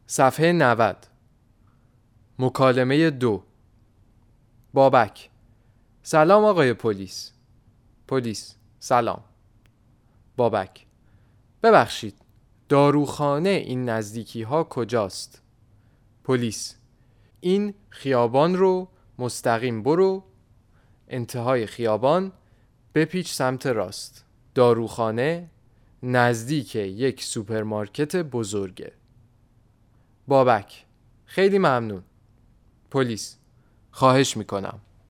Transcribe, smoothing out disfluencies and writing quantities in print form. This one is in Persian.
صفحه 90. مکالمه 2. بابک: سلام آقای پلیس. پلیس: سلام. بابک: ببخشید، داروخانه این نزدیکی ها کجاست؟ پلیس: این خیابان رو مستقیم برو، انتهای خیابان بپیچ سمت راست. داروخانه نزدیک یک سوپرمارکت بزرگه. بابک: خیلی ممنون. پلیس: خواهش میکنم.